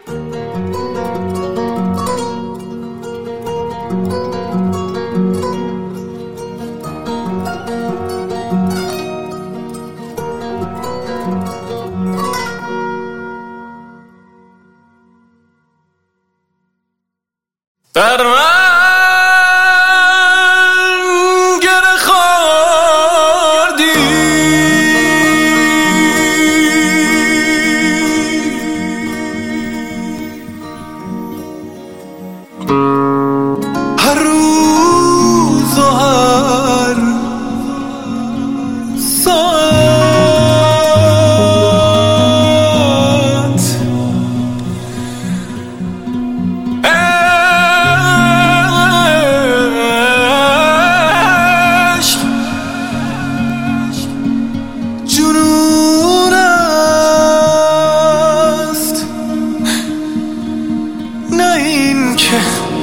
در من گره خوردی، هر روز و هر ساعت جنون است، نه این که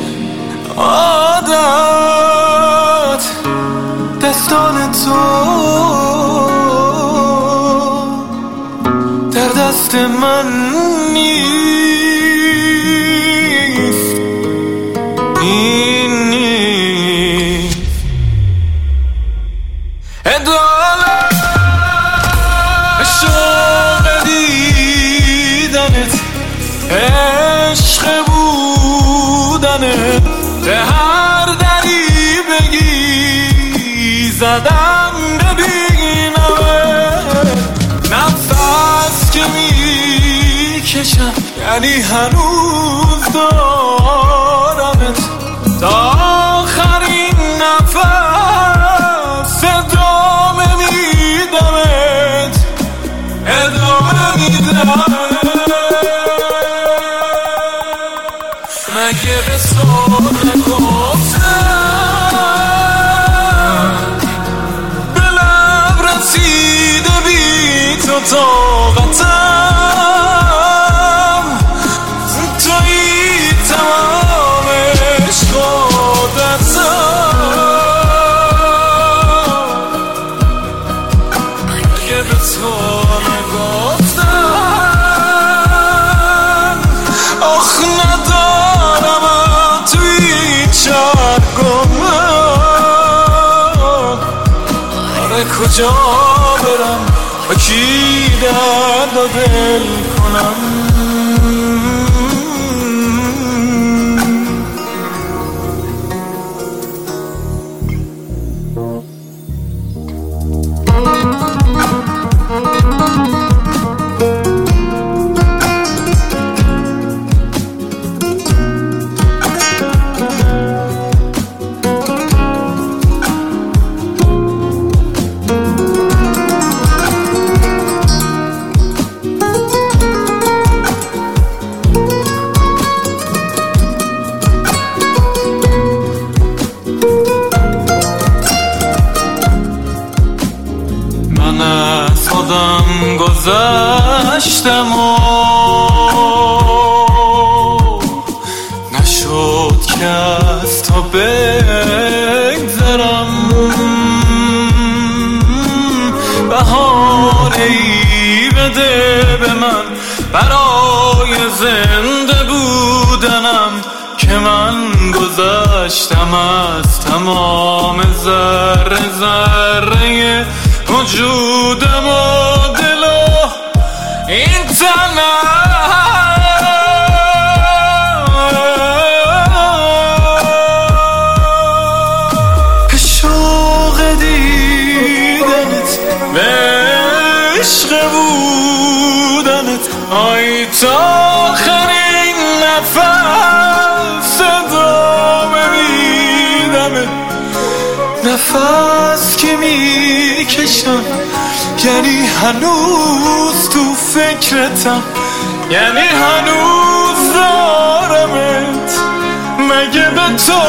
عادت. دستان تو در دست من نیست، این نیست عدالت. عشق دیدنت، عشق بودنت، به هر دری بگی زدم ببینمت. نفس که میکشم یعنی هنوز دارمت، تا آخرین نفس ادامه میدمت، ادامه میدمت. مگه به تو نگفتم به لب رسیده بی تو طاقتم، تویی تمام عشق و دستم. مگه به تو نگفتم آخ ندارم توی چرگم، آره کجا برم با کی درد و دل کنم. از خودم گذشتم و نشد که از تو بگذرم. بهانه‌ای بده به من برای زنده بودنم، که من گذشتم از تمام ذره ذره وجودم و دل و این تنم. شوق دیدنت به عشق بودنت، آی تا آخرین نفس ادامه میدمت. نفس که میکشم یعنی هنوز تو فکرتم، یعنی هنوز دارمت. مگه به تو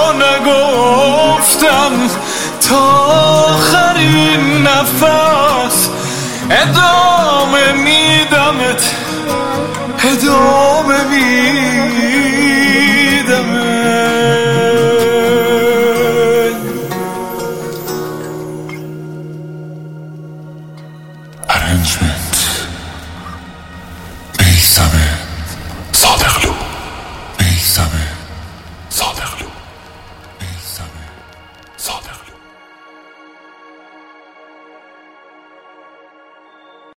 نگفتم تا آخرین نفس ادامه میدمت، ادامه میدمت.